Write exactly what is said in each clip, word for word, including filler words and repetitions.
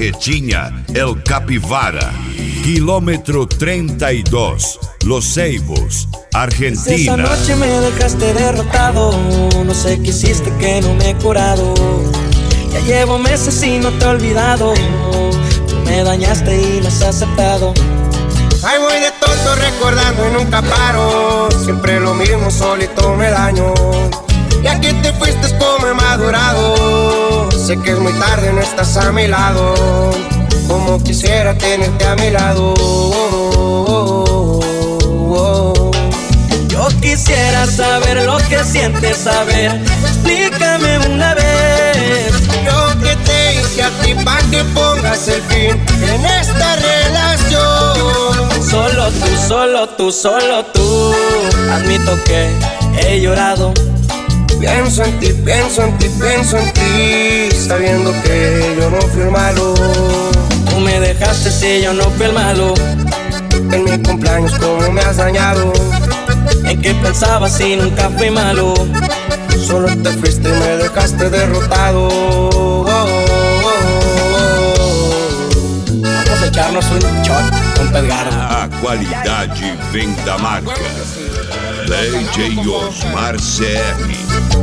Carretinha, El Capivara. Kilómetro treinta y dos, Los Ceibos, Argentina. Esa noche me dejaste derrotado, no sé qué hiciste que no me he curado. Ya llevo meses y no te he olvidado, tú me dañaste y lo has aceptado. Ay, voy de tonto recordando y nunca paro, siempre lo mismo, solito me daño. Ya que te fuiste como he madurado, sé que es muy tarde, no estás a mi lado. Como quisiera tenerte a mi lado. Yo quisiera saber lo que sientes, saber. Explícame una vez. Yo que te hice a ti pa' que pongas el fin en esta relación. Solo tú, solo tú, solo tú. Admito que he llorado. Pienso en ti, pienso en ti, pienso en ti, sabiendo que yo no fui el malo. Tú me dejaste si yo no fui el malo. En mi cumpleaños cómo me has dañado. ¿En qué pensabas si nunca fui malo? Solo te fuiste y me dejaste derrotado. Vamos a echarnos un shot con Pedgardo. A qualidade vem da marca D J Osmar C R.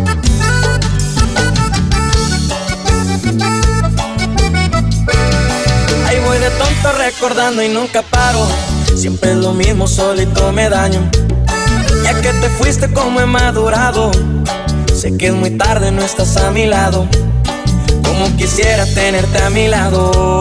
Ahí voy de tonto recordando y nunca paro, siempre es lo mismo, solito me daño. Ya que te fuiste como he madurado, sé que es muy tarde, no estás a mi lado. Como quisiera tenerte a mi lado.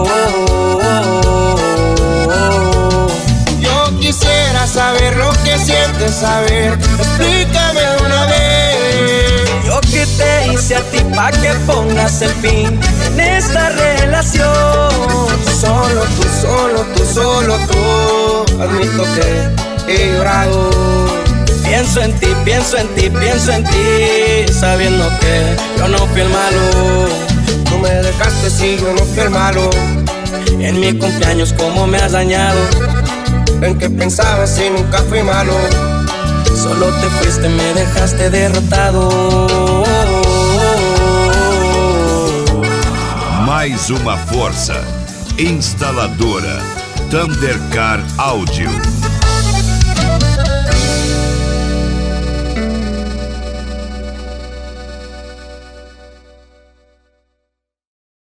Yo quisiera saber lo que sientes, saber. Explícame una vez. Yo que te hice a ti pa' que pongas el fin en esta relación. Solo tú, solo tú, solo tú. Admito que he llorado. Pienso en ti, pienso en ti, pienso en ti, sabiendo que yo no fui el malo. Tú me dejaste si yo no fui el malo. En mi cumpleaños cómo me has dañado. En qué pensabas si nunca fui malo. Solo te fuiste, me dejaste derrotado. Mais uma força. Instaladora Thundercar Áudio.